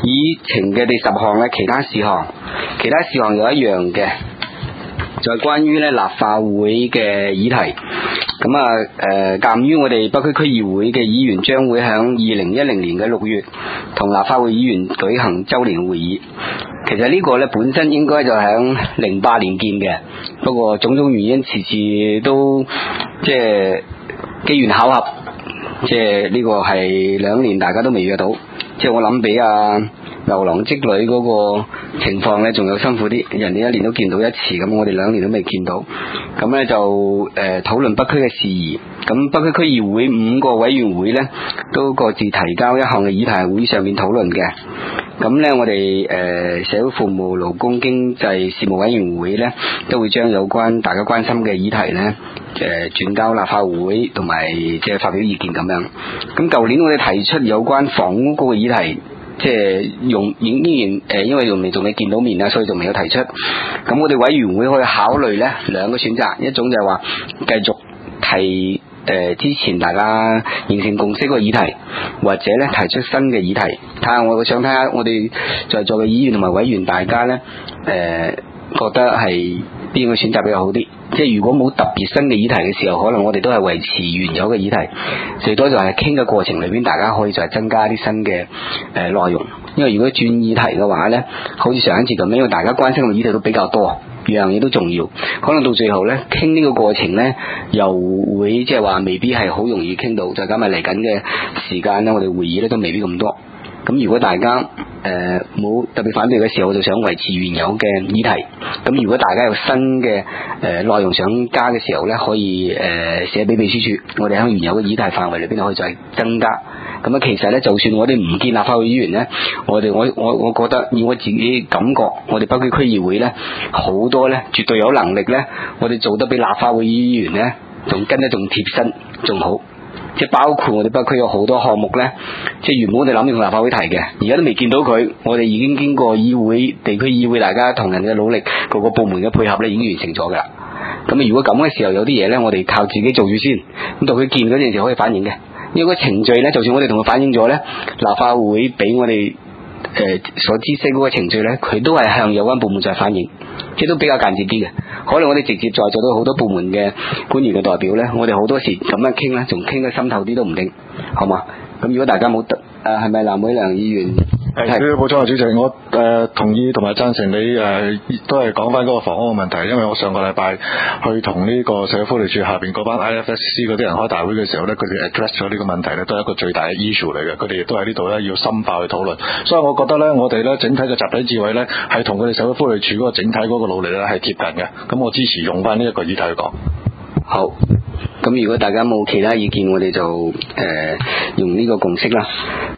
議程嘅第10項咧，其他事項有一樣嘅，就係關於咧立法會嘅議題。咁鑒於我哋北區區議會嘅議員將會喺2010年嘅6月同立法會議員舉行周年會議，其實呢個咧本身應該就喺08年建嘅，不過種種原因遲遲都即係機緣巧合，即係呢個係2年大家都未約到，即係我諗比牛郎織女嗰個情況咧仲有辛苦啲，人哋1年都見到一次，咁我哋2年都未見到，咁咧就討論北區嘅事宜。咁北區區議會5個委員會咧都各自提交一項嘅議題喺會上面討論嘅。咁咧我哋社會服務勞工經濟事務委員會咧都會將有關大家關心嘅議題咧轉交立法會同埋即係發表意見咁樣。咁舊年我哋提出有關房屋嗰個議題，即係依然因為仲未見到面啦，所以仲未有提出。咁我哋委員會可以考慮咧2個選擇，一種就係話繼續提之前大家形成共識個議題，或者咧提出新嘅議題。我想睇下我哋在座嘅議員同埋委員大家咧覺得係邊個選擇比較好啲。即係如果冇特別新嘅議題嘅時候，可能我哋都係維持原有嘅議題，最多就係傾嘅過程裏邊大家可以再增加啲新嘅內容。因為如果轉議題嘅話咧，好似上一次咁樣，因為大家關心嘅議題都比較多，樣嘢都重要，可能到最後咧傾呢個過程咧又會即係話未必係好容易傾到，再加埋嚟緊嘅時間咧，我哋會議咧都未必咁多。咁如果大家冇特別反對嘅時候，我就想維持原有嘅議題。咁如果大家有新嘅內容想加嘅時候咧，可以寫俾秘書處，我哋喺原有嘅議題範圍裏邊可以再增加。咁其實咧，就算我哋唔見立法會議員咧，我覺得以我自己感覺，我哋北區區議會咧好多咧絕對有能力咧，我哋做得比立法會議員咧仲跟得仲貼身仲好。即係包括我哋北區有好多項目咧，即係原本我哋諗住同立法會提嘅，而家都未見到佢，我哋已經經過議會、地區議會大家同人嘅努力，各個部門嘅配合咧已經完成咗噶啦。咁如果咁嘅時候有啲嘢咧，我哋靠自己做住先，咁到佢見嗰陣時可以反映嘅。因為個程序咧，就算我哋同佢反映咗咧，立法會俾我哋所知悉嗰個程序咧，佢都係向有關部門再反映，即係都比較間接啲嘅。可能我哋直接在座到好多部門嘅官員嘅代表咧，我哋好多時咁樣傾咧，仲傾得深透啲都唔定，好嘛？咁如果大家冇係咪藍偉良議員？ 係，冇錯啊，主席，我同意同埋贊成你都係講翻嗰個房屋嘅問題，因為我上個禮拜去同呢個社會福利署下邊嗰班 IFSC 嗰啲人開大會嘅時候咧，佢哋 address 咗呢個問題咧，都係一個最大嘅 issue 嚟嘅，佢哋亦都喺呢度咧要深化去討論，所以我覺得咧，我哋咧整體嘅集體智慧咧係同佢哋社會福利署嗰個整體嗰個努力咧係貼近嘅，咁我支持用翻呢一個議題去講。 好，咁如果大家冇其他意見，我哋就用呢個共識啦。